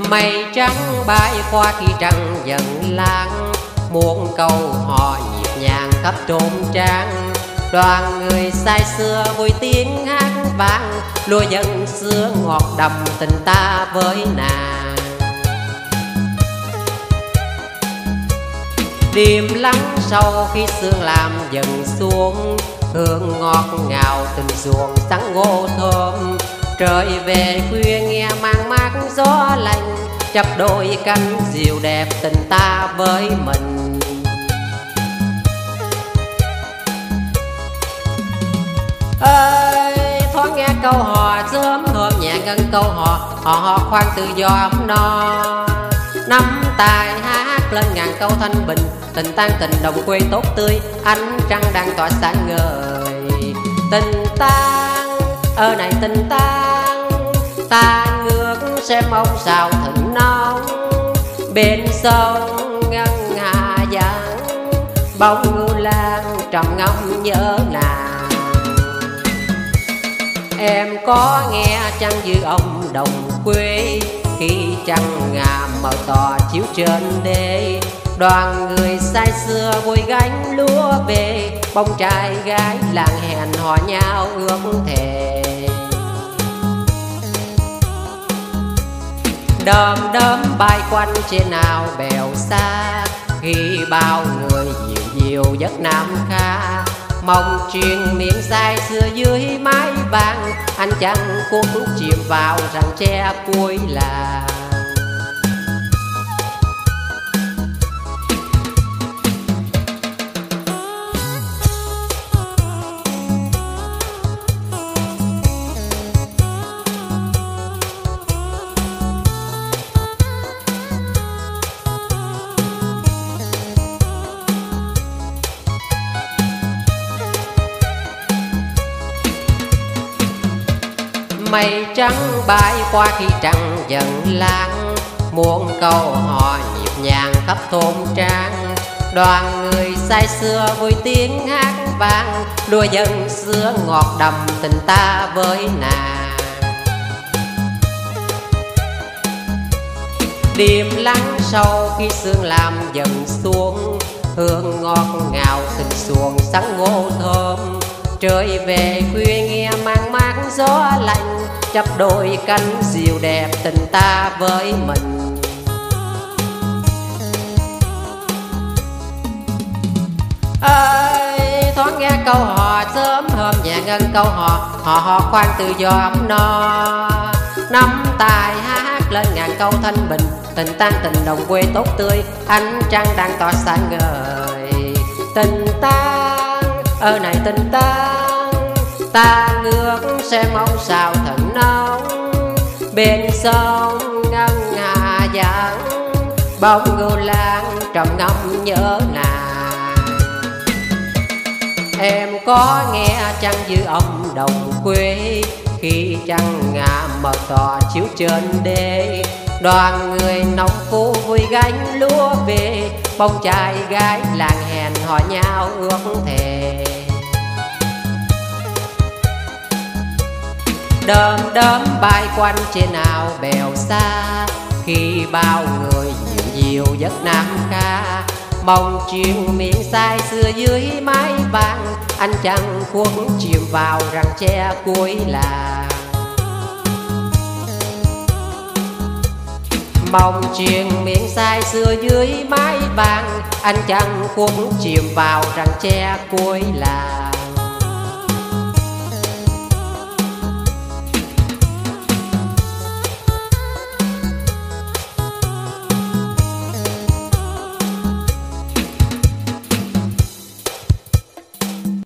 Mây trắng bay qua khi trăng dần lãng, muôn câu hò nhịp nhàng khắp trốn trang. Đoàn người say xưa vui tiếng hát vang, lúa dân xưa ngọt đậm tình ta với nàng. Đêm lắng sâu khi sương làm dần xuống, hương ngọt ngào tình ruộng sáng ngô thơm. Trời về khuya nghe mang mát gió lạnh, chắp đôi cánh diều đẹp tình ta với mình. Ơi thoáng nghe câu hò sớm hôm nhẹ ngân câu hò, hò khoan tự do ấm no. Nắm tay hát lên ngàn câu thanh bình, tình tan tình đồng quê tốt tươi, ánh trăng đang tỏa sáng ngời. Tình tan ở này tình tan, ta ngước xem ông sao thịnh nóng. Bên sông ngân hà vắng, bóng ngưu lang trầm ngâm nhớ nàng. Em có nghe chăng như ông đồng quê, khi trăng ngà mờ tỏ chiếu trên đê. Đoàn người say xưa vui gánh lúa về, bông trai gái làng hẹn hò nhau ước thề. Đom đóm bay quanh trên ao bèo xa, khi bao người dịu dịu giấc nam kha. Mong truyền miệng say xưa dưới mái vàng, anh chàng cuốn chìm vào rặng tre cuối làng. Mây trắng bay qua khi trăng dần lãng, muôn câu hò nhịp nhàng khắp thôn trang. Đoàn người say xưa vui tiếng hát vang, lúa dân xưa ngọt đậm tình ta với nàng. Đêm lắng sâu khi sương làm dần xuống, hương ngọt ngào tình xuồng sáng ngô thơm. Trời về khuya nghe mang mát gió lạnh, chắp đôi cánh diều đẹp tình ta với mình. Ơi thoáng nghe câu hò sớm hôm nhẹ ngân câu hò, hò khoan tự do ấm no. Nắm tay hát lên ngàn câu thanh bình, tình tan tình đồng quê tốt tươi, ánh trăng đang tỏa sáng ngời. Tình tan ở này tình tan, ta ngước xem ông sao thịnh nóng. Bên sông ngân hà vắng, bóng ngưu lang trầm ngâm nhớ nàng. Em có nghe chăng như ông đồng quê, khi trăng ngà mờ tỏ chiếu trên đê. Đoàn người nông phu vui gánh lúa về, bông trai gái làng hẹn hò nhau ước thề. Đom đóm bay quanh trên ao bèo xa, khi bao người dịu dịu giấc nam ca. Mong truyền miệng say xưa dưới mái vàng, anh chàng cuốn chìm vào rặng tre cuối làng. Mong truyền miệng say xưa dưới mái vàng, anh chàng cuốn chìm vào rặng tre cuối làng.